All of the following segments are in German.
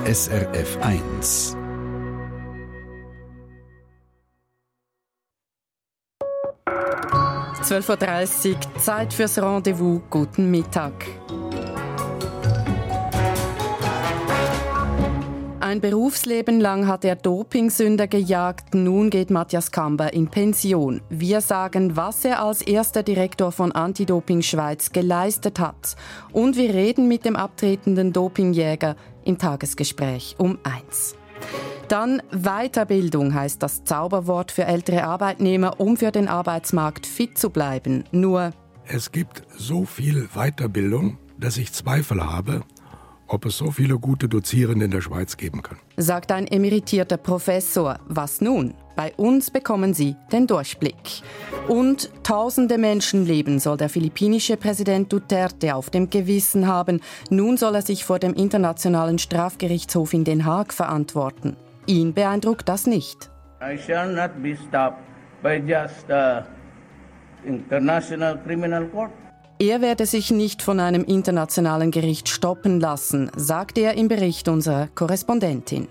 SRF 1. – 12.30 Uhr, Zeit fürs Rendezvous. Guten Mittag. Ein Berufsleben lang hat er Dopingsünder gejagt. Nun geht Matthias Kamber in Pension. Wir sagen, was er als erster Direktor von Anti-Doping Schweiz geleistet hat. Und wir reden mit dem abtretenden Dopingjäger im Tagesgespräch um 1. Dann Weiterbildung heißt das Zauberwort für ältere Arbeitnehmer, um für den Arbeitsmarkt fit zu bleiben. Nur es gibt so viel Weiterbildung, dass ich Zweifel habe, ob es so viele gute Dozierende in der Schweiz geben kann. Sagt ein emeritierter Professor. Was nun? Bei uns bekommen Sie den Durchblick. Und tausende Menschenleben soll der philippinische Präsident Duterte auf dem Gewissen haben. Nun soll er sich vor dem Internationalen Strafgerichtshof in Den Haag verantworten. Ihn beeindruckt das nicht. I shall not be stopped by just the International Criminal Court. Er werde sich nicht von einem internationalen Gericht stoppen lassen, sagt er im Bericht unserer Korrespondentin.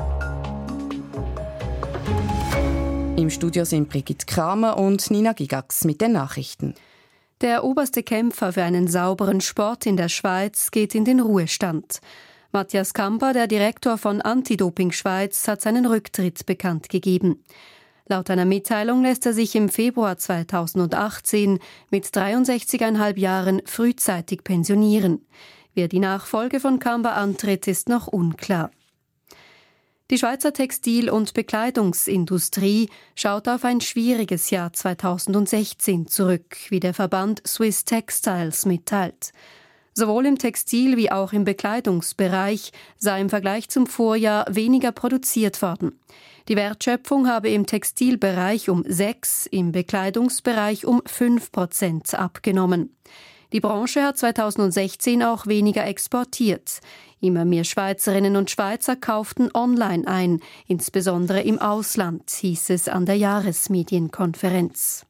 Im Studio sind Brigitte Kramer und Nina Gigax mit den Nachrichten. Der oberste Kämpfer für einen sauberen Sport in der Schweiz geht in den Ruhestand. Matthias Kamber, der Direktor von Anti-Doping Schweiz, hat seinen Rücktritt bekannt gegeben. Laut einer Mitteilung lässt er sich im Februar 2018 mit 63,5 Jahren frühzeitig pensionieren. Wer die Nachfolge von Kamber antritt, ist noch unklar. Die Schweizer Textil- und Bekleidungsindustrie schaut auf ein schwieriges Jahr 2016 zurück, wie der Verband Swiss Textiles mitteilt. Sowohl im Textil- wie auch im Bekleidungsbereich sei im Vergleich zum Vorjahr weniger produziert worden. Die Wertschöpfung habe im Textilbereich um 6%, im Bekleidungsbereich um 5% abgenommen. Die Branche hat 2016 auch weniger exportiert. Immer mehr Schweizerinnen und Schweizer kauften online ein, insbesondere im Ausland, hieß es an der Jahresmedienkonferenz.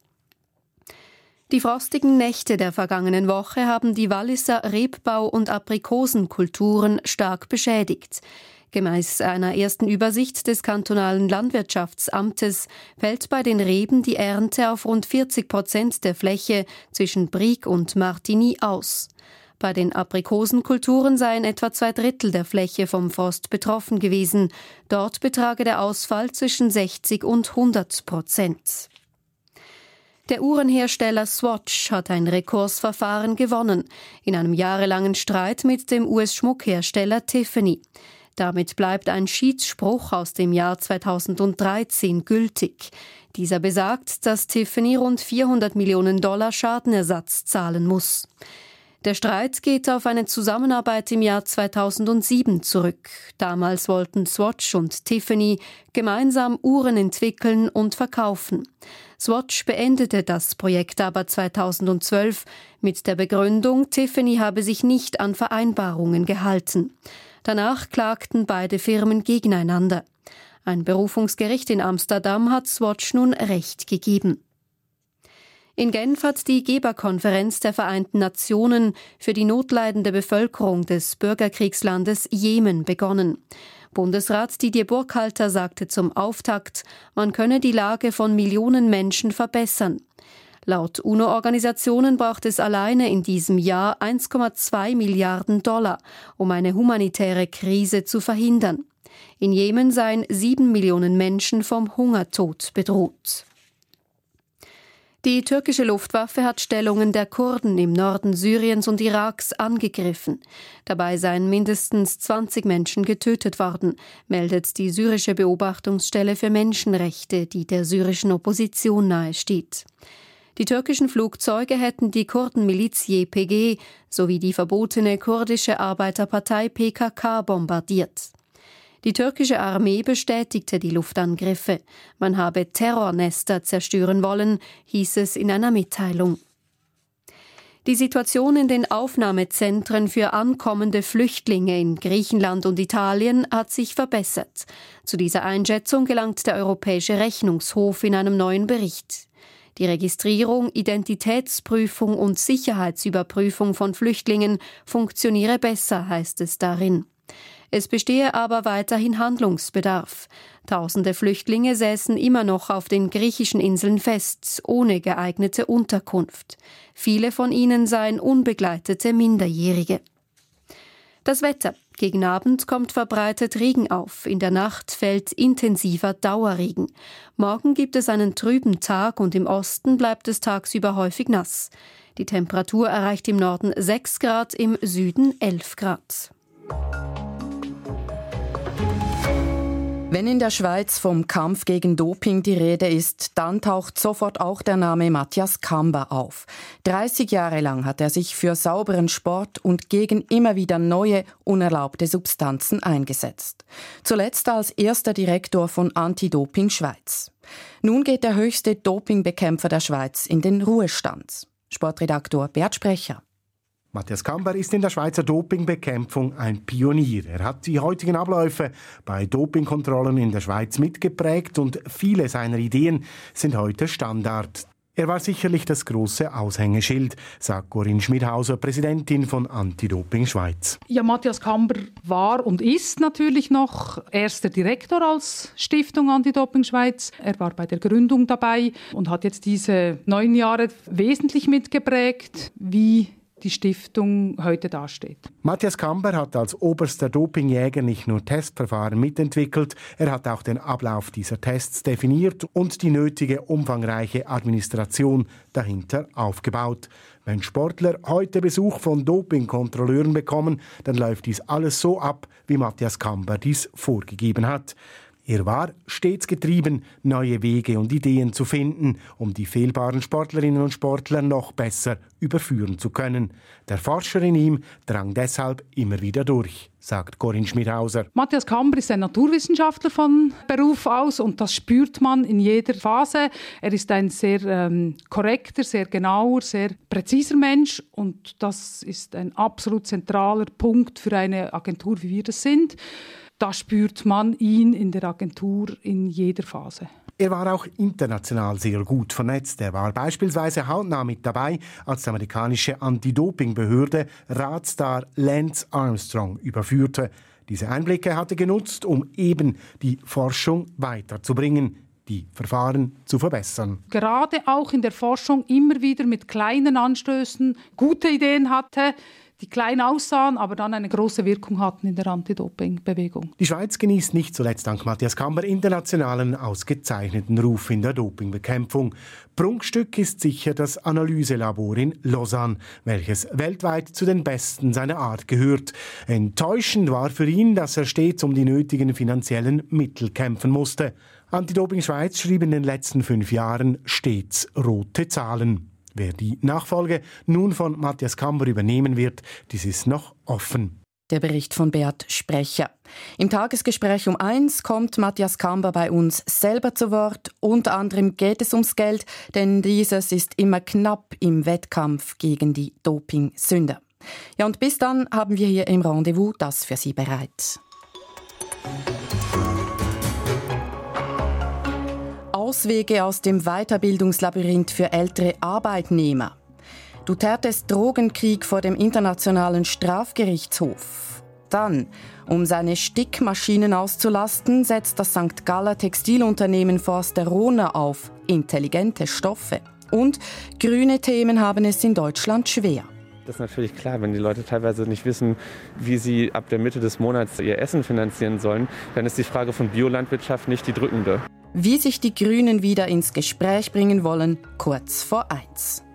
Die frostigen Nächte der vergangenen Woche haben die Walliser Rebbau- und Aprikosenkulturen stark beschädigt. Gemäß einer ersten Übersicht des kantonalen Landwirtschaftsamtes fällt bei den Reben die Ernte auf rund 40% der Fläche zwischen Brieg und Martigny aus. Bei den Aprikosenkulturen seien etwa 2/3 der Fläche vom Frost betroffen gewesen. Dort betrage der Ausfall zwischen 60 und 100%. Der Uhrenhersteller Swatch hat ein Rekursverfahren gewonnen, in einem jahrelangen Streit mit dem US-Schmuckhersteller Tiffany. Damit bleibt ein Schiedsspruch aus dem Jahr 2013 gültig. Dieser besagt, dass Tiffany rund $400 Millionen Schadenersatz zahlen muss. Der Streit geht auf eine Zusammenarbeit im Jahr 2007 zurück. Damals wollten Swatch und Tiffany gemeinsam Uhren entwickeln und verkaufen. Swatch beendete das Projekt aber 2012 mit der Begründung, Tiffany habe sich nicht an Vereinbarungen gehalten. Danach klagten beide Firmen gegeneinander. Ein Berufungsgericht in Amsterdam hat Swatch nun Recht gegeben. In Genf hat die Geberkonferenz der Vereinten Nationen für die notleidende Bevölkerung des Bürgerkriegslandes Jemen begonnen. Bundesrat Didier Burkhalter sagte zum Auftakt, man könne die Lage von Millionen Menschen verbessern. Laut UNO-Organisationen braucht es alleine in diesem Jahr $1,2 Milliarden, um eine humanitäre Krise zu verhindern. In Jemen seien 7 Millionen Menschen vom Hungertod bedroht. Die türkische Luftwaffe hat Stellungen der Kurden im Norden Syriens und Iraks angegriffen. Dabei seien mindestens 20 Menschen getötet worden, meldet die syrische Beobachtungsstelle für Menschenrechte, die der syrischen Opposition nahesteht. Die türkischen Flugzeuge hätten die Kurdenmiliz YPG sowie die verbotene kurdische Arbeiterpartei PKK bombardiert. Die türkische Armee bestätigte die Luftangriffe. Man habe Terrornester zerstören wollen, hieß es in einer Mitteilung. Die Situation in den Aufnahmezentren für ankommende Flüchtlinge in Griechenland und Italien hat sich verbessert. Zu dieser Einschätzung gelangt der Europäische Rechnungshof in einem neuen Bericht. Die Registrierung, Identitätsprüfung und Sicherheitsüberprüfung von Flüchtlingen funktioniere besser, heißt es darin. Es bestehe aber weiterhin Handlungsbedarf. Tausende Flüchtlinge säßen immer noch auf den griechischen Inseln fest, ohne geeignete Unterkunft. Viele von ihnen seien unbegleitete Minderjährige. Das Wetter. Gegen Abend kommt verbreitet Regen auf. In der Nacht fällt intensiver Dauerregen. Morgen gibt es einen trüben Tag und im Osten bleibt es tagsüber häufig nass. Die Temperatur erreicht im Norden 6 Grad, im Süden 11 Grad. Wenn in der Schweiz vom Kampf gegen Doping die Rede ist, dann taucht sofort auch der Name Matthias Kamber auf. 30 Jahre lang hat er sich für sauberen Sport und gegen immer wieder neue, unerlaubte Substanzen eingesetzt. Zuletzt als erster Direktor von Anti-Doping Schweiz. Nun geht der höchste Dopingbekämpfer der Schweiz in den Ruhestand. Sportredaktor Bert Sprecher. Matthias Kamber ist in der Schweizer Dopingbekämpfung ein Pionier. Er hat die heutigen Abläufe bei Dopingkontrollen in der Schweiz mitgeprägt und viele seiner Ideen sind heute Standard. Er war sicherlich das große Aushängeschild, sagt Corinne Schmidhauser, Präsidentin von Anti-Doping Schweiz. Ja, Matthias Kamber war und ist natürlich noch erster Direktor als Stiftung Anti-Doping Schweiz. Er war bei der Gründung dabei und hat jetzt diese 9 Jahre wesentlich mitgeprägt, wie die Stiftung heute dasteht. Matthias Kamber hat als oberster Dopingjäger nicht nur Testverfahren mitentwickelt, er hat auch den Ablauf dieser Tests definiert und die nötige umfangreiche Administration dahinter aufgebaut. Wenn Sportler heute Besuch von Dopingkontrolleuren bekommen, dann läuft dies alles so ab, wie Matthias Kamber dies vorgegeben hat. Er war stets getrieben, neue Wege und Ideen zu finden, um die fehlbaren Sportlerinnen und Sportler noch besser überführen zu können. Der Forscher in ihm drang deshalb immer wieder durch, sagt Corinne Schmidhauser. Matthias Kamber ist ein Naturwissenschaftler von Beruf aus und das spürt man in jeder Phase. Er ist ein sehr korrekter, sehr genauer, sehr präziser Mensch und das ist ein absolut zentraler Punkt für eine Agentur, wie wir das sind. Da spürt man ihn in der Agentur in jeder Phase. Er war auch international sehr gut vernetzt. Er war beispielsweise hautnah mit dabei, als die amerikanische Anti-Doping-Behörde Radstar Lance Armstrong überführte. Diese Einblicke hat er genutzt, um eben die Forschung weiterzubringen, die Verfahren zu verbessern. Gerade auch in der Forschung immer wieder mit kleinen Anstößen gute Ideen hatte, die klein aussahen, aber dann eine große Wirkung hatten in der Anti-Doping-Bewegung. Die Schweiz genießt nicht zuletzt dank Matthias Kamber internationalen ausgezeichneten Ruf in der Dopingbekämpfung. Prunkstück ist sicher das Analyselabor in Lausanne, welches weltweit zu den besten seiner Art gehört. Enttäuschend war für ihn, dass er stets um die nötigen finanziellen Mittel kämpfen musste. Anti-Doping Schweiz schrieb in den letzten 5 Jahren stets rote Zahlen. Wer die Nachfolge nun von Matthias Kamber übernehmen wird, dies ist noch offen. Der Bericht von Bert Sprecher. Im Tagesgespräch um 1 kommt Matthias Kamber bei uns selber zu Wort. Unter anderem geht es ums Geld, denn dieses ist immer knapp im Wettkampf gegen die Dopingsünder. Ja, und bis dann haben wir hier im Rendezvous das für Sie bereit. Auswege aus dem Weiterbildungslabyrinth für ältere Arbeitnehmer. Dutertes Drogenkrieg vor dem Internationalen Strafgerichtshof. Dann, um seine Stickmaschinen auszulasten, setzt das St. Galler Textilunternehmen Forster-Rona auf intelligente Stoffe. Und grüne Themen haben es in Deutschland schwer. Das ist natürlich klar, wenn die Leute teilweise nicht wissen, wie sie ab der Mitte des Monats ihr Essen finanzieren sollen, dann ist die Frage von Biolandwirtschaft nicht die drückende. Wie sich die Grünen wieder ins Gespräch bringen wollen, kurz vor 1.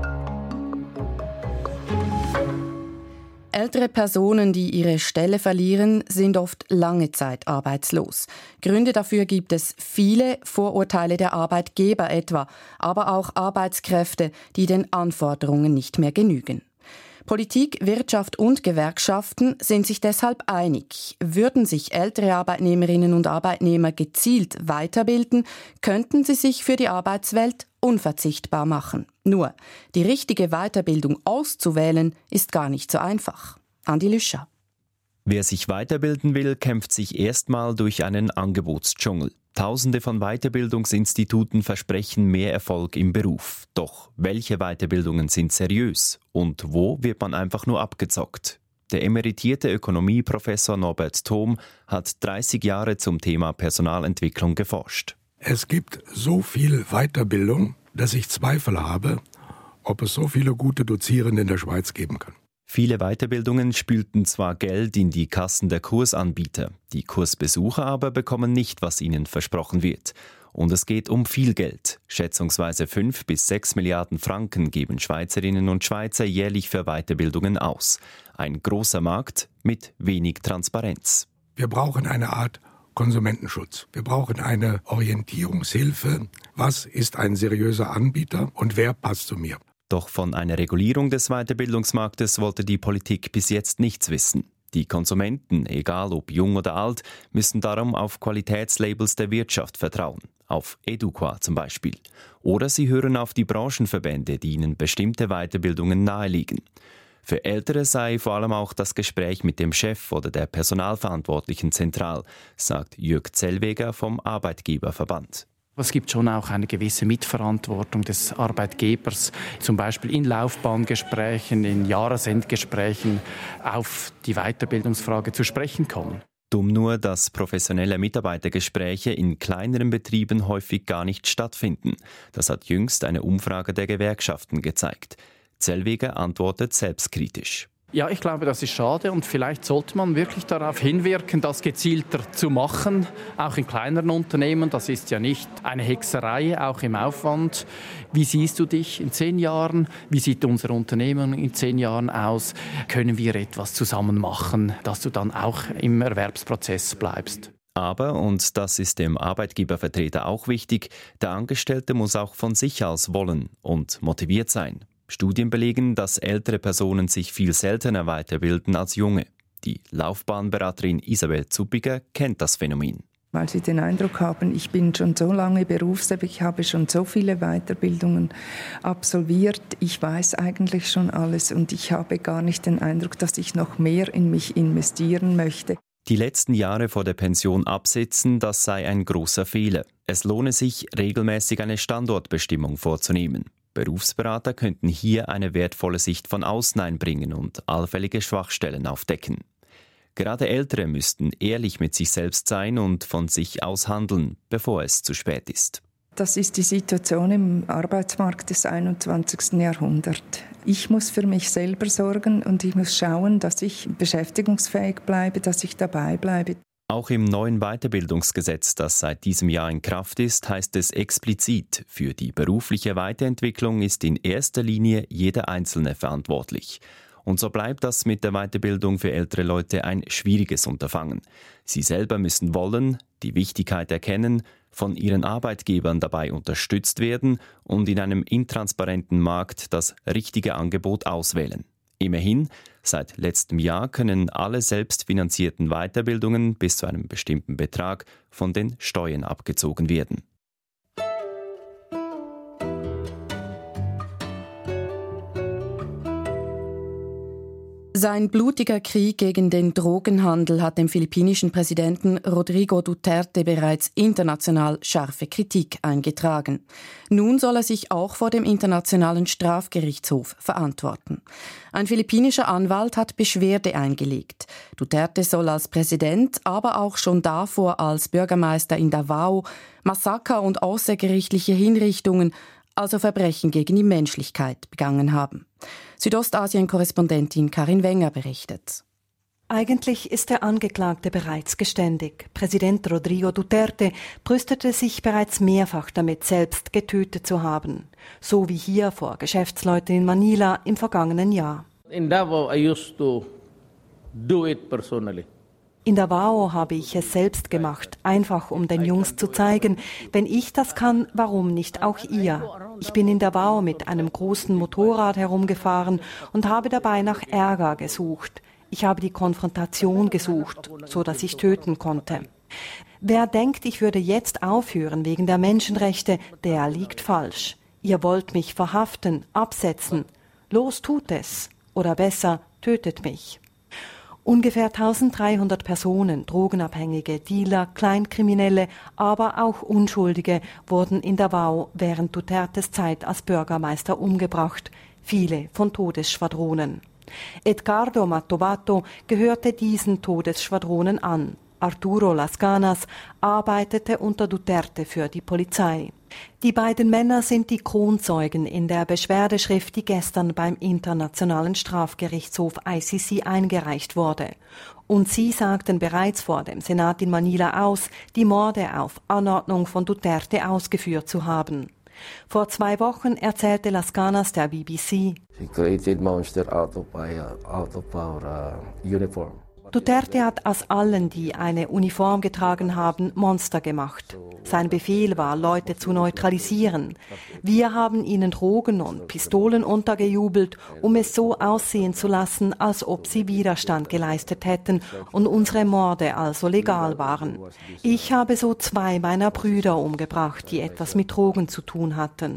Ältere Personen, die ihre Stelle verlieren, sind oft lange Zeit arbeitslos. Gründe dafür gibt es viele, Vorurteile der Arbeitgeber etwa, aber auch Arbeitskräfte, die den Anforderungen nicht mehr genügen. Politik, Wirtschaft und Gewerkschaften sind sich deshalb einig. Würden sich ältere Arbeitnehmerinnen und Arbeitnehmer gezielt weiterbilden, könnten sie sich für die Arbeitswelt unverzichtbar machen. Nur, die richtige Weiterbildung auszuwählen, ist gar nicht so einfach. Andi Lüscher. Wer sich weiterbilden will, kämpft sich erstmal durch einen Angebotsdschungel. Tausende von Weiterbildungsinstituten versprechen mehr Erfolg im Beruf. Doch welche Weiterbildungen sind seriös und wo wird man einfach nur abgezockt? Der emeritierte Ökonomieprofessor Norbert Thom hat 30 Jahre zum Thema Personalentwicklung geforscht. Es gibt so viel Weiterbildung, dass ich Zweifel habe, ob es so viele gute Dozierende in der Schweiz geben kann. Viele Weiterbildungen spülten zwar Geld in die Kassen der Kursanbieter, die Kursbesucher aber bekommen nicht, was ihnen versprochen wird. Und es geht um viel Geld. Schätzungsweise 5 bis 6 Milliarden Franken geben Schweizerinnen und Schweizer jährlich für Weiterbildungen aus. Ein großer Markt mit wenig Transparenz. Wir brauchen eine Art Konsumentenschutz. Wir brauchen eine Orientierungshilfe. Was ist ein seriöser Anbieter und wer passt zu mir? Doch von einer Regulierung des Weiterbildungsmarktes wollte die Politik bis jetzt nichts wissen. Die Konsumenten, egal ob jung oder alt, müssen darum auf Qualitätslabels der Wirtschaft vertrauen. Auf Eduqua zum Beispiel. Oder sie hören auf die Branchenverbände, die ihnen bestimmte Weiterbildungen nahelegen. Für Ältere sei vor allem auch das Gespräch mit dem Chef oder der Personalverantwortlichen zentral, sagt Jürg Zellweger vom Arbeitgeberverband. Es gibt schon auch eine gewisse Mitverantwortung des Arbeitgebers, zum Beispiel in Laufbahngesprächen, in Jahresendgesprächen auf die Weiterbildungsfrage zu sprechen kommen. Dumm nur, dass professionelle Mitarbeitergespräche in kleineren Betrieben häufig gar nicht stattfinden. Das hat jüngst eine Umfrage der Gewerkschaften gezeigt. Zellweger antwortet selbstkritisch. Ja, ich glaube, das ist schade und vielleicht sollte man wirklich darauf hinwirken, das gezielter zu machen, auch in kleineren Unternehmen. Das ist ja nicht eine Hexerei, auch im Aufwand. Wie siehst du dich in 10 Jahren? Wie sieht unser Unternehmen in 10 Jahren aus? Können wir etwas zusammen machen, dass du dann auch im Erwerbsprozess bleibst? Aber, und das ist dem Arbeitgebervertreter auch wichtig, der Angestellte muss auch von sich aus wollen und motiviert sein. Studien belegen, dass ältere Personen sich viel seltener weiterbilden als junge. Die Laufbahnberaterin Isabel Zuppiger kennt das Phänomen. Weil sie den Eindruck haben, ich bin schon so lange berufstätig, ich habe schon so viele Weiterbildungen absolviert, ich weiß eigentlich schon alles und ich habe gar nicht den Eindruck, dass ich noch mehr in mich investieren möchte. Die letzten Jahre vor der Pension absitzen, das sei ein großer Fehler. Es lohne sich, regelmäßig eine Standortbestimmung vorzunehmen. Berufsberater könnten hier eine wertvolle Sicht von außen einbringen und allfällige Schwachstellen aufdecken. Gerade Ältere müssten ehrlich mit sich selbst sein und von sich aus handeln, bevor es zu spät ist. Das ist die Situation im Arbeitsmarkt des 21. Jahrhunderts. Ich muss für mich selber sorgen und ich muss schauen, dass ich beschäftigungsfähig bleibe, dass ich dabei bleibe. Auch im neuen Weiterbildungsgesetz, das seit diesem Jahr in Kraft ist, heißt es explizit, für die berufliche Weiterentwicklung ist in erster Linie jeder Einzelne verantwortlich. Und so bleibt das mit der Weiterbildung für ältere Leute ein schwieriges Unterfangen. Sie selber müssen wollen, die Wichtigkeit erkennen, von ihren Arbeitgebern dabei unterstützt werden und in einem intransparenten Markt das richtige Angebot auswählen. Immerhin, seit letztem Jahr können alle selbstfinanzierten Weiterbildungen bis zu einem bestimmten Betrag von den Steuern abgezogen werden. Sein blutiger Krieg gegen den Drogenhandel hat dem philippinischen Präsidenten Rodrigo Duterte bereits international scharfe Kritik eingetragen. Nun soll er sich auch vor dem Internationalen Strafgerichtshof verantworten. Ein philippinischer Anwalt hat Beschwerde eingelegt. Duterte soll als Präsident, aber auch schon davor als Bürgermeister in Davao Massaker und außergerichtliche Hinrichtungen, also Verbrechen gegen die Menschlichkeit, begangen haben. Südostasien-Korrespondentin Karin Wenger berichtet. Eigentlich ist der Angeklagte bereits geständig. Präsident Rodrigo Duterte brüstete sich bereits mehrfach damit, selbst getötet zu haben. So wie hier vor Geschäftsleuten in Manila im vergangenen Jahr. In Davao, I used to do it personally. In Davao habe ich es selbst gemacht, einfach um den Jungs zu zeigen, wenn ich das kann, warum nicht auch ihr? Ich bin in Davao mit einem großen Motorrad herumgefahren und habe dabei nach Ärger gesucht. Ich habe die Konfrontation gesucht, so dass ich töten konnte. Wer denkt, ich würde jetzt aufhören wegen der Menschenrechte, der liegt falsch. Ihr wollt mich verhaften, absetzen. Los, tut es. Oder besser, tötet mich. Ungefähr 1300 Personen, Drogenabhängige, Dealer, Kleinkriminelle, aber auch Unschuldige wurden in Davao während Dutertes Zeit als Bürgermeister umgebracht, viele von Todesschwadronen. Edgardo Mattovato gehörte diesen Todesschwadronen an. Arturo Las Canas arbeitete unter Duterte für die Polizei. Die beiden Männer sind die Kronzeugen in der Beschwerdeschrift, die gestern beim Internationalen Strafgerichtshof ICC eingereicht wurde. Und sie sagten bereits vor dem Senat in Manila aus, die Morde auf Anordnung von Duterte ausgeführt zu haben. Vor 2 Wochen erzählte Las Canas der BBC: Duterte hat aus allen, die eine Uniform getragen haben, Monster gemacht. Sein Befehl war, Leute zu neutralisieren. Wir haben ihnen Drogen und Pistolen untergejubelt, um es so aussehen zu lassen, als ob sie Widerstand geleistet hätten und unsere Morde also legal waren. Ich habe so 2 meiner Brüder umgebracht, die etwas mit Drogen zu tun hatten.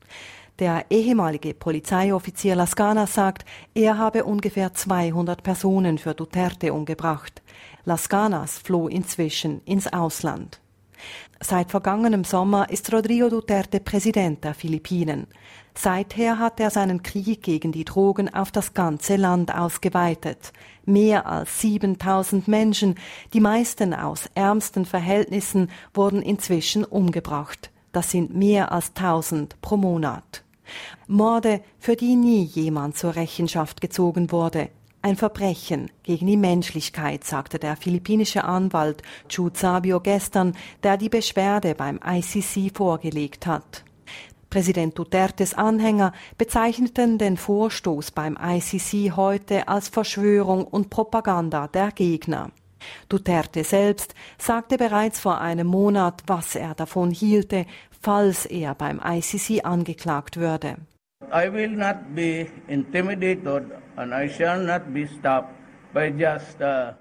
Der ehemalige Polizeioffizier Las Canas sagt, er habe ungefähr 200 Personen für Duterte umgebracht. Las Canas floh inzwischen ins Ausland. Seit vergangenem Sommer ist Rodrigo Duterte Präsident der Philippinen. Seither hat er seinen Krieg gegen die Drogen auf das ganze Land ausgeweitet. Mehr als 7.000 Menschen, die meisten aus ärmsten Verhältnissen, wurden inzwischen umgebracht. Das sind mehr als 1.000 pro Monat. Morde, für die nie jemand zur Rechenschaft gezogen wurde. Ein Verbrechen gegen die Menschlichkeit, sagte der philippinische Anwalt Chu Sabio gestern, der die Beschwerde beim ICC vorgelegt hat. Präsident Dutertes Anhänger bezeichneten den Vorstoß beim ICC heute als Verschwörung und Propaganda der Gegner. Duterte selbst sagte bereits vor einem Monat, was er davon hielte, falls er beim ICC angeklagt würde. I will not be intimidated and I shall not be stopped by just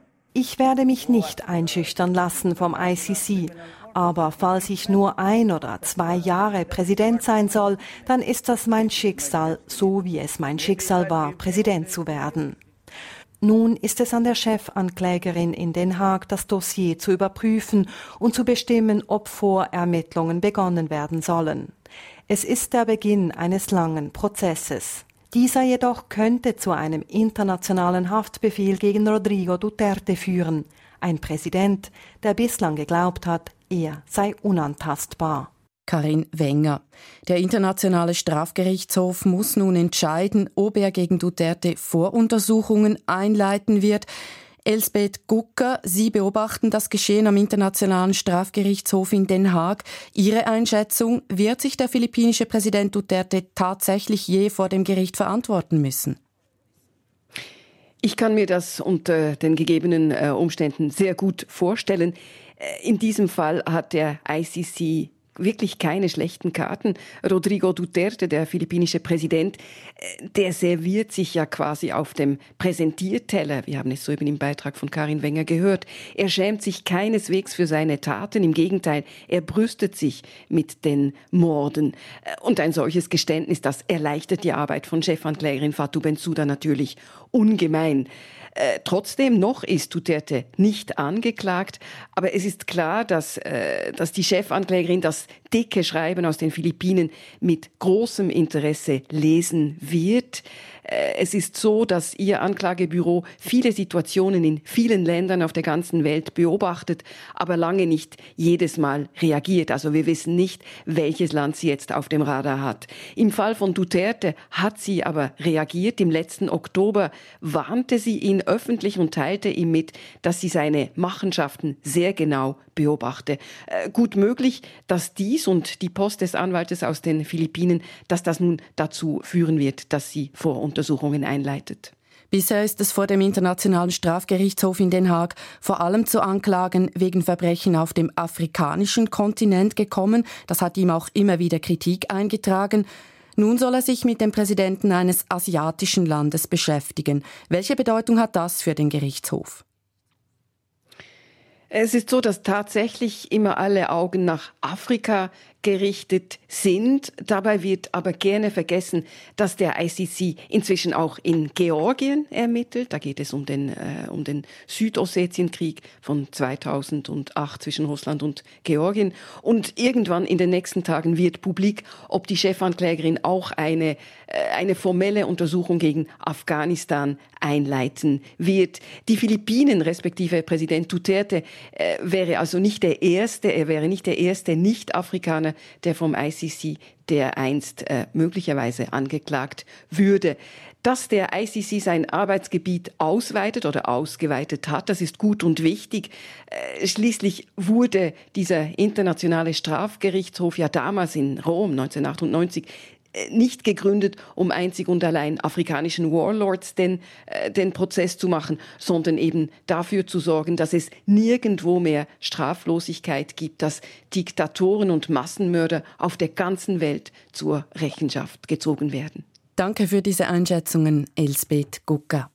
Ich werde mich nicht einschüchtern lassen vom ICC, aber falls ich nur 1 oder 2 Jahre Präsident sein soll, dann ist das mein Schicksal, so wie es mein Schicksal war, Präsident zu werden. Nun ist es an der Chefanklägerin in Den Haag, das Dossier zu überprüfen und zu bestimmen, ob Vorermittlungen begonnen werden sollen. Es ist der Beginn eines langen Prozesses. Dieser jedoch könnte zu einem internationalen Haftbefehl gegen Rodrigo Duterte führen. Ein Präsident, der bislang geglaubt hat, er sei unantastbar. Karin Wenger. Der Internationale Strafgerichtshof muss nun entscheiden, ob er gegen Duterte Voruntersuchungen einleiten wird. Elsbeth Gucker, Sie beobachten das Geschehen am Internationalen Strafgerichtshof in Den Haag. Ihre Einschätzung, wird sich der philippinische Präsident Duterte tatsächlich je vor dem Gericht verantworten müssen? Ich kann mir das unter den gegebenen Umständen sehr gut vorstellen. In diesem Fall hat der ICC wirklich keine schlechten Karten. Rodrigo Duterte, der philippinische Präsident, der serviert sich ja quasi auf dem Präsentierteller. Wir haben es soeben im Beitrag von Karin Wenger gehört. Er schämt sich keineswegs für seine Taten. Im Gegenteil, er brüstet sich mit den Morden. Und ein solches Geständnis, das erleichtert die Arbeit von Chefanklägerin Fatou Bensouda natürlich ungemein. Trotzdem noch ist Duterte nicht angeklagt, aber es ist klar, dass die Chefanklägerin das dicke Schreiben aus den Philippinen mit großem Interesse lesen wird. Es ist so, dass ihr Anklagebüro viele Situationen in vielen Ländern auf der ganzen Welt beobachtet, aber lange nicht jedes Mal reagiert. Also wir wissen nicht, welches Land sie jetzt auf dem Radar hat. Im Fall von Duterte hat sie aber reagiert. Im letzten Oktober warnte sie ihn öffentlich und teilte ihm mit, dass sie seine Machenschaften sehr genau beobachte. Gut möglich, dass dies und die Post des Anwaltes aus den Philippinen, dass das nun dazu führen wird, dass sie Voruntersuchungen einleitet. Bisher ist es vor dem Internationalen Strafgerichtshof in Den Haag vor allem zu Anklagen wegen Verbrechen auf dem afrikanischen Kontinent gekommen. Das hat ihm auch immer wieder Kritik eingetragen. Nun soll er sich mit dem Präsidenten eines asiatischen Landes beschäftigen. Welche Bedeutung hat das für den Gerichtshof? Es ist so, dass tatsächlich immer alle Augen nach Afrika gerichtet sind. Dabei wird aber gerne vergessen, dass der ICC inzwischen auch in Georgien ermittelt. Da geht es um den Südossetienkrieg von 2008 zwischen Russland und Georgien. Und irgendwann in den nächsten Tagen wird publik, ob die Chefanklägerin auch eine formelle Untersuchung gegen Afghanistan einleiten wird. Die Philippinen, respektive Präsident Duterte, wäre also nicht der erste Nicht-Afrikaner, der vom ICC dereinst möglicherweise angeklagt würde. Dass der ICC sein Arbeitsgebiet ausweitet oder ausgeweitet hat, das ist gut und wichtig. Schließlich wurde dieser internationale Strafgerichtshof ja damals in Rom 1998 nicht gegründet, um einzig und allein afrikanischen Warlords den Prozess zu machen, sondern eben dafür zu sorgen, dass es nirgendwo mehr Straflosigkeit gibt, dass Diktatoren und Massenmörder auf der ganzen Welt zur Rechenschaft gezogen werden. Danke für diese Einschätzungen, Elsbeth Gucker.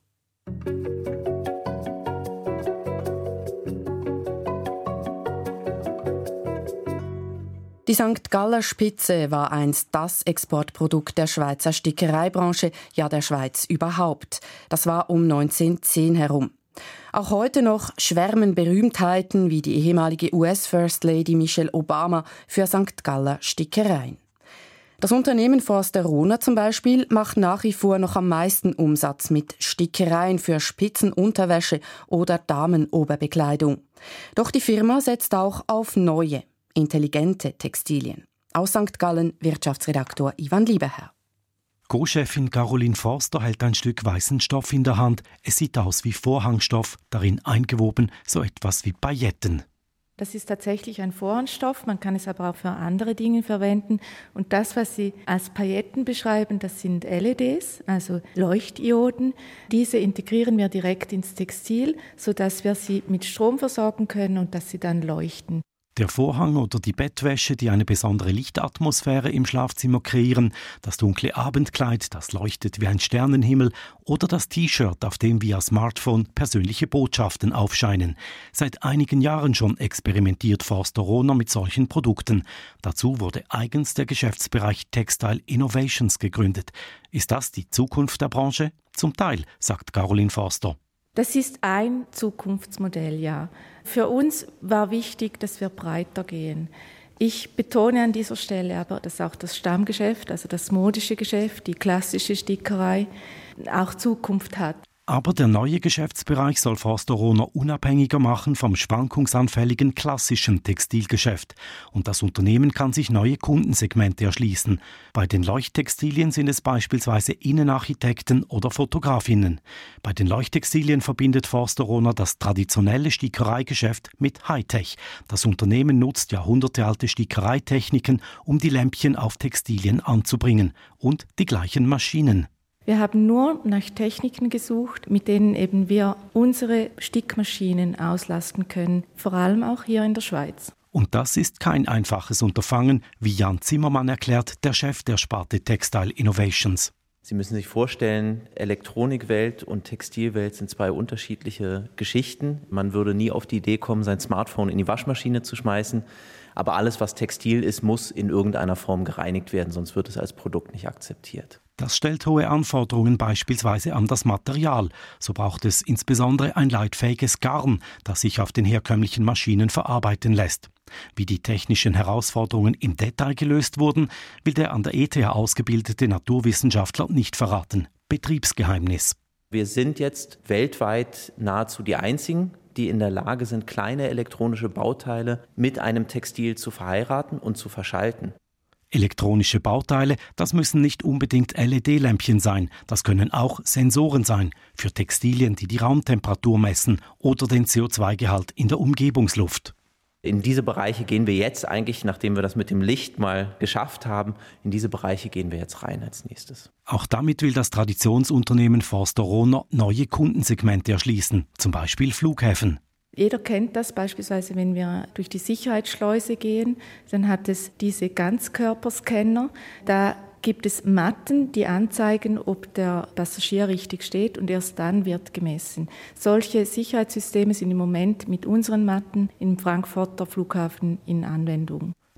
Die St. Galler Spitze war einst das Exportprodukt der Schweizer Stickereibranche, ja der Schweiz überhaupt. Das war um 1910 herum. Auch heute noch schwärmen Berühmtheiten wie die ehemalige US-First Lady Michelle Obama für St. Galler Stickereien. Das Unternehmen Forster-Rohner zum Beispiel macht nach wie vor noch am meisten Umsatz mit Stickereien für Spitzenunterwäsche oder Damenoberbekleidung. Doch die Firma setzt auch auf neue, intelligente Textilien. Aus St. Gallen Wirtschaftsredaktor Ivan Lieberherr. Co-Chefin Caroline Forster hält ein Stück weißen Stoff in der Hand. Es sieht aus wie Vorhangstoff, darin eingewoben so etwas wie Pailletten. Das ist tatsächlich ein Vorhangstoff, man kann es aber auch für andere Dinge verwenden. Und das, was Sie als Pailletten beschreiben, das sind LEDs, also Leuchtdioden. Diese integrieren wir direkt ins Textil, sodass wir sie mit Strom versorgen können und dass sie dann leuchten. Der Vorhang oder die Bettwäsche, die eine besondere Lichtatmosphäre im Schlafzimmer kreieren, das dunkle Abendkleid, das leuchtet wie ein Sternenhimmel oder das T-Shirt, auf dem via Smartphone persönliche Botschaften aufscheinen. Seit einigen Jahren schon experimentiert Forster-Rohner mit solchen Produkten. Dazu wurde eigens der Geschäftsbereich Textile Innovations gegründet. Ist das die Zukunft der Branche? Zum Teil, sagt Caroline Forster. Das ist ein Zukunftsmodell, ja. Für uns war wichtig, dass wir breiter gehen. Ich betone an dieser Stelle aber, dass auch das Stammgeschäft, also das modische Geschäft, die klassische Stickerei, auch Zukunft hat. Aber der neue Geschäftsbereich soll Forster-Rohner unabhängiger machen vom schwankungsanfälligen klassischen Textilgeschäft. Und das Unternehmen kann sich neue Kundensegmente erschließen. Bei den Leuchttextilien sind es beispielsweise Innenarchitekten oder Fotografinnen. Bei den Leuchttextilien verbindet Forster-Rohner das traditionelle Stickereigeschäft mit Hightech. Das Unternehmen nutzt jahrhundertealte Stickereitechniken, um die Lämpchen auf Textilien anzubringen. Und die gleichen Maschinen. Wir haben nur nach Techniken gesucht, mit denen eben wir unsere Stickmaschinen auslasten können, vor allem auch hier in der Schweiz. Und das ist kein einfaches Unterfangen, wie Jan Zimmermann erklärt, der Chef der Sparte Textile Innovations. Sie müssen sich vorstellen, Elektronikwelt und Textilwelt sind zwei unterschiedliche Geschichten. Man würde nie auf die Idee kommen, sein Smartphone in die Waschmaschine zu schmeißen. Aber alles, was Textil ist, muss in irgendeiner Form gereinigt werden, sonst wird es als Produkt nicht akzeptiert. Das stellt hohe Anforderungen beispielsweise an das Material. So braucht es insbesondere ein leitfähiges Garn, das sich auf den herkömmlichen Maschinen verarbeiten lässt. Wie die technischen Herausforderungen im Detail gelöst wurden, will der an der ETH ausgebildete Naturwissenschaftler nicht verraten. Betriebsgeheimnis. Wir sind jetzt weltweit nahezu die Einzigen, die in der Lage sind, kleine elektronische Bauteile mit einem Textil zu verheiraten und zu verschalten. Elektronische Bauteile, das müssen nicht unbedingt LED-Lämpchen sein, das können auch Sensoren sein, für Textilien, die die Raumtemperatur messen oder den CO2-Gehalt in der Umgebungsluft. In diese Bereiche gehen wir jetzt eigentlich, nachdem wir das mit dem Licht mal geschafft haben, in diese Bereiche gehen wir jetzt rein als nächstes. Auch damit will das Traditionsunternehmen Forster-Rohner neue Kundensegmente erschließen, zum Beispiel Flughäfen. Jeder kennt das, beispielsweise wenn wir durch die Sicherheitsschleuse gehen, dann hat es diese Ganzkörperscanner. Da gibt es Matten, die anzeigen, ob der Passagier richtig steht und erst dann wird gemessen. Solche Sicherheitssysteme sind im Moment mit unseren Matten im Frankfurter Flughafen in Anwendung.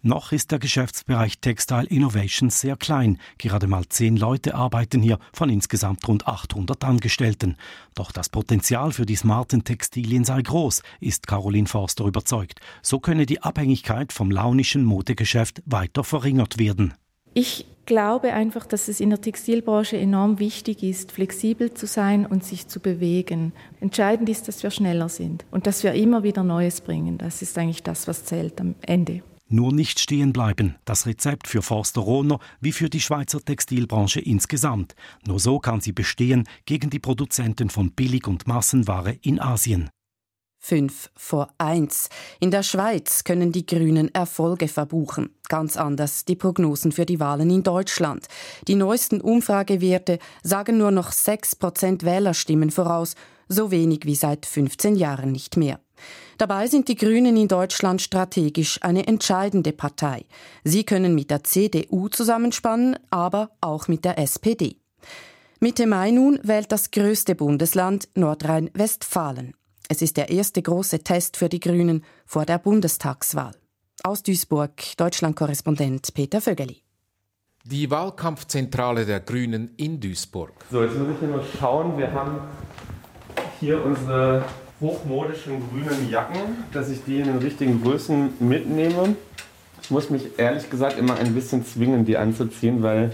Noch ist der Geschäftsbereich Textile Innovations sehr klein. Gerade mal 10 Leute arbeiten hier von insgesamt rund 800 Angestellten. Doch das Potenzial für die smarten Textilien sei groß, ist Caroline Forster überzeugt. So könne die Abhängigkeit vom launischen Modegeschäft weiter verringert werden. Ich glaube einfach, dass es in der Textilbranche enorm wichtig ist, flexibel zu sein und sich zu bewegen. Entscheidend ist, dass wir schneller sind und dass wir immer wieder Neues bringen. Das ist eigentlich das, was zählt am Ende. Nur nicht stehen bleiben. Das Rezept für Forster-Rohner wie für die Schweizer Textilbranche insgesamt. Nur so kann sie bestehen gegen die Produzenten von Billig- und Massenware in Asien. 5:1. In der Schweiz können die Grünen Erfolge verbuchen. Ganz anders die Prognosen für die Wahlen in Deutschland. Die neuesten Umfragewerte sagen nur noch 6% Wählerstimmen voraus, so wenig wie seit 15 Jahren nicht mehr. Dabei sind die Grünen in Deutschland strategisch eine entscheidende Partei. Sie können mit der CDU zusammenspannen, aber auch mit der SPD. Mitte Mai nun wählt das größte Bundesland Nordrhein-Westfalen. Es ist der erste große Test für die Grünen vor der Bundestagswahl. Aus Duisburg, Deutschland-Korrespondent Peter Vögeli. Die Wahlkampfzentrale der Grünen in Duisburg. So, jetzt muss ich hier nur schauen. Wir haben hier unsere hochmodischen grünen Jacken, dass ich die in den richtigen Größen mitnehme. Ich muss mich ehrlich gesagt immer ein bisschen zwingen, die anzuziehen, weil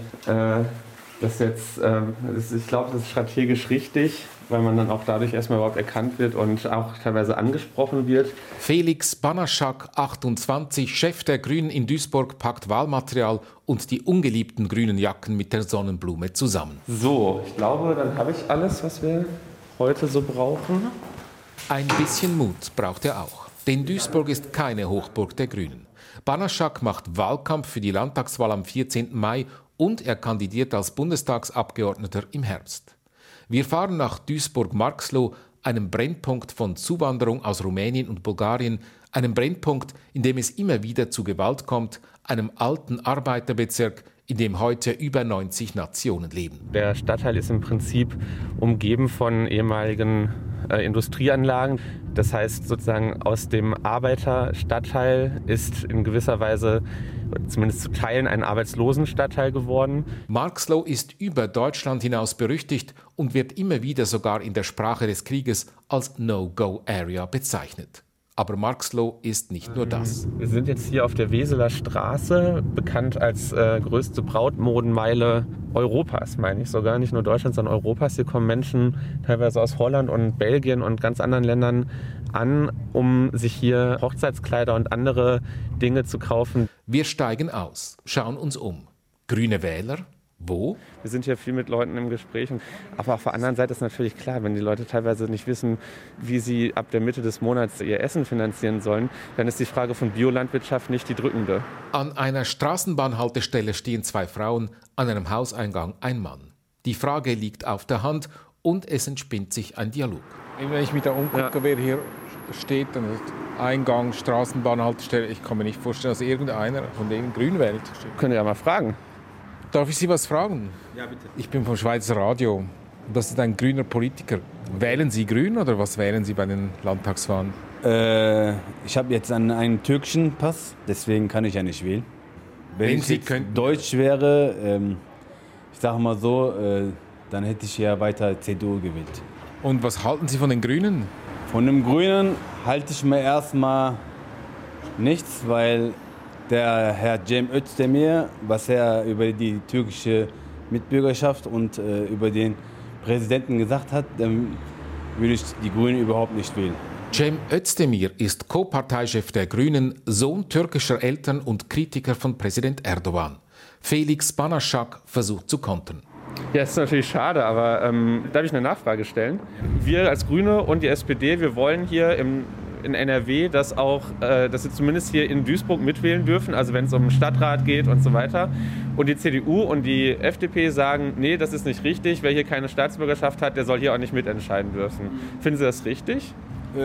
ich glaube, das ist strategisch richtig, weil man dann auch dadurch erstmal überhaupt erkannt wird und auch teilweise angesprochen wird. Felix Banaschak, 28, Chef der Grünen in Duisburg, packt Wahlmaterial und die ungeliebten grünen Jacken mit der Sonnenblume zusammen. So, ich glaube, dann habe ich alles, was wir heute so brauchen. Ein bisschen Mut braucht er auch, denn Duisburg ist keine Hochburg der Grünen. Banaschak macht Wahlkampf für die Landtagswahl am 14. Mai und er kandidiert als Bundestagsabgeordneter im Herbst. Wir fahren nach Duisburg-Marxloh, einem Brennpunkt von Zuwanderung aus Rumänien und Bulgarien, einem Brennpunkt, in dem es immer wieder zu Gewalt kommt, einem alten Arbeiterbezirk, in dem heute über 90 Nationen leben. Der Stadtteil ist im Prinzip umgeben von ehemaligen Industrieanlagen. Das heißt sozusagen aus dem Arbeiterstadtteil ist in gewisser Weise, zumindest zu Teilen, ein Arbeitslosenstadtteil geworden. Marxloh ist über Deutschland hinaus berüchtigt und wird immer wieder sogar in der Sprache des Krieges als No-Go-Area bezeichnet. Aber Marxloh ist nicht nur das. Wir sind jetzt hier auf der Weseler Straße, bekannt als größte Brautmodenmeile Europas, meine ich sogar. Nicht nur Deutschlands, sondern Europas. Hier kommen Menschen teilweise aus Holland und Belgien und ganz anderen Ländern an, um sich hier Hochzeitskleider und andere Dinge zu kaufen. Wir steigen aus, schauen uns um. Grüne Wähler? Wo? Wir sind hier viel mit Leuten im Gespräch. Aber auf der anderen Seite ist natürlich klar, wenn die Leute teilweise nicht wissen, wie sie ab der Mitte des Monats ihr Essen finanzieren sollen, dann ist die Frage von Biolandwirtschaft nicht die drückende. An einer Straßenbahnhaltestelle stehen 2 Frauen, an einem Hauseingang ein Mann. Die Frage liegt auf der Hand und es entspinnt sich ein Dialog. Wenn ich mich da umgucke, wer hier steht, dann ist Eingang, Straßenbahnhaltestelle, ich kann mir nicht vorstellen, dass irgendeiner von denen grün wählt. Könnt ihr ja mal fragen. Darf ich Sie was fragen? Ja, bitte. Ich bin vom Schweizer Radio. Das ist ein grüner Politiker. Wählen Sie grün oder was wählen Sie bei den Landtagswahlen? Ich habe jetzt einen türkischen Pass, deswegen kann ich ja nicht wählen. Wenn ich jetzt Deutsch wäre, ich sage mal so, dann hätte ich ja weiter CDU gewählt. Und was halten Sie von den Grünen? Von den Grünen halte ich mir erstmal nichts, weil der Herr Cem Özdemir, was er über die türkische Mitbürgerschaft und über den Präsidenten gesagt hat, dann würde ich die Grünen überhaupt nicht wählen. Cem Özdemir ist Co-Parteichef der Grünen, Sohn türkischer Eltern und Kritiker von Präsident Erdogan. Felix Banaschak versucht zu kontern. Ja, ist natürlich schade, aber darf ich eine Nachfrage stellen? Wir als Grüne und die SPD, wir wollen hier in NRW, dass sie zumindest hier in Duisburg mitwählen dürfen, also wenn es um den Stadtrat geht und so weiter. Und die CDU und die FDP sagen, nee, das ist nicht richtig, wer hier keine Staatsbürgerschaft hat, der soll hier auch nicht mitentscheiden dürfen. Finden Sie das richtig?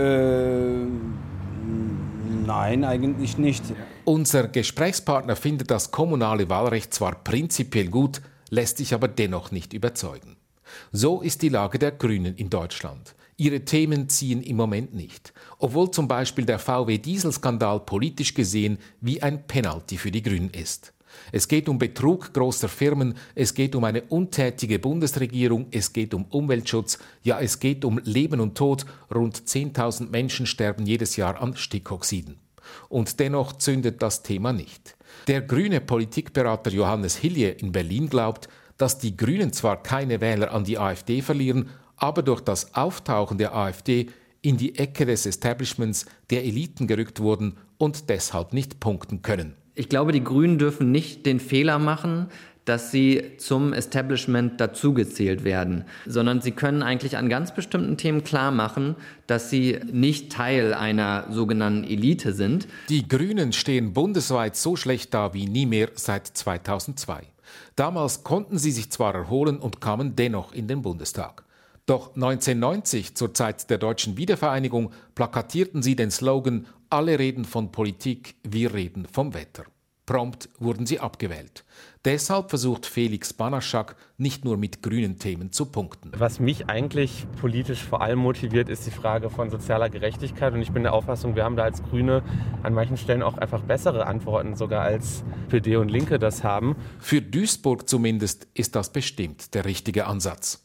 Nein, eigentlich nicht. Unser Gesprächspartner findet das kommunale Wahlrecht zwar prinzipiell gut, lässt sich aber dennoch nicht überzeugen. So ist die Lage der Grünen in Deutschland. Ihre Themen ziehen im Moment nicht, obwohl zum Beispiel der VW-Dieselskandal politisch gesehen wie ein Penalty für die Grünen ist. Es geht um Betrug großer Firmen, es geht um eine untätige Bundesregierung, es geht um Umweltschutz, ja, es geht um Leben und Tod. Rund 10.000 Menschen sterben jedes Jahr an Stickoxiden. Und dennoch zündet das Thema nicht. Der grüne Politikberater Johannes Hilje in Berlin glaubt, dass die Grünen zwar keine Wähler an die AfD verlieren, aber durch das Auftauchen der AfD in die Ecke des Establishments der Eliten gerückt wurden und deshalb nicht punkten können. Ich glaube, die Grünen dürfen nicht den Fehler machen, dass sie zum Establishment dazugezählt werden, sondern sie können eigentlich an ganz bestimmten Themen klar machen, dass sie nicht Teil einer sogenannten Elite sind. Die Grünen stehen bundesweit so schlecht da wie nie mehr seit 2002. Damals konnten sie sich zwar erholen und kamen dennoch in den Bundestag. Doch 1990, zur Zeit der deutschen Wiedervereinigung, plakatierten sie den Slogan „Alle reden von Politik, wir reden vom Wetter". Prompt wurden sie abgewählt. Deshalb versucht Felix Banaschak nicht nur mit grünen Themen zu punkten. Was mich eigentlich politisch vor allem motiviert, ist die Frage von sozialer Gerechtigkeit. Und ich bin der Auffassung, wir haben da als Grüne an manchen Stellen auch einfach bessere Antworten, sogar als SPD und Linke das haben. Für Duisburg zumindest ist das bestimmt der richtige Ansatz.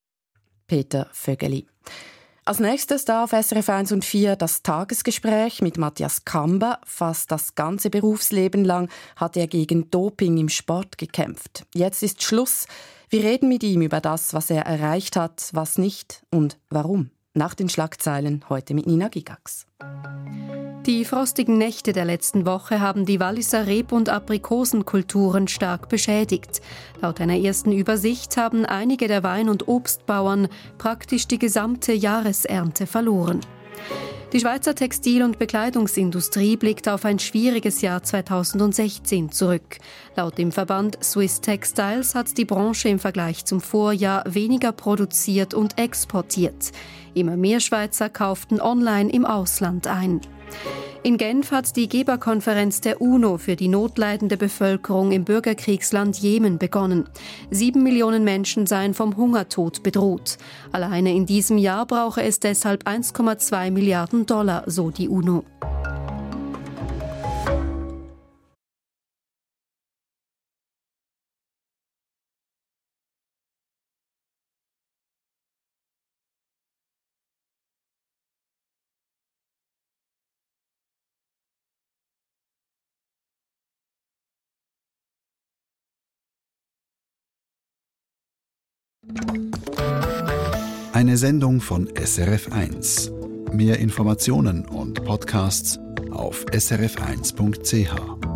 Peter Vögeli. Als nächstes da auf SRF 1 und 4 das Tagesgespräch mit Matthias Kamber. Fast das ganze Berufsleben lang hat er gegen Doping im Sport gekämpft. Jetzt ist Schluss. Wir reden mit ihm über das, was er erreicht hat, was nicht und warum. Nach den Schlagzeilen heute mit Nina Gigax. Die frostigen Nächte der letzten Woche haben die Walliser Reb- und Aprikosenkulturen stark beschädigt. Laut einer ersten Übersicht haben einige der Wein- und Obstbauern praktisch die gesamte Jahresernte verloren. Die Schweizer Textil- und Bekleidungsindustrie blickt auf ein schwieriges Jahr 2016 zurück. Laut dem Verband Swiss Textiles hat die Branche im Vergleich zum Vorjahr weniger produziert und exportiert. Immer mehr Schweizer kauften online im Ausland ein. In Genf hat die Geberkonferenz der UNO für die notleidende Bevölkerung im Bürgerkriegsland Jemen begonnen. 7 Millionen Menschen seien vom Hungertod bedroht. Alleine in diesem Jahr brauche es deshalb 1,2 Milliarden $, so die UNO. Eine Sendung von SRF 1. Mehr Informationen und Podcasts auf srf1.ch.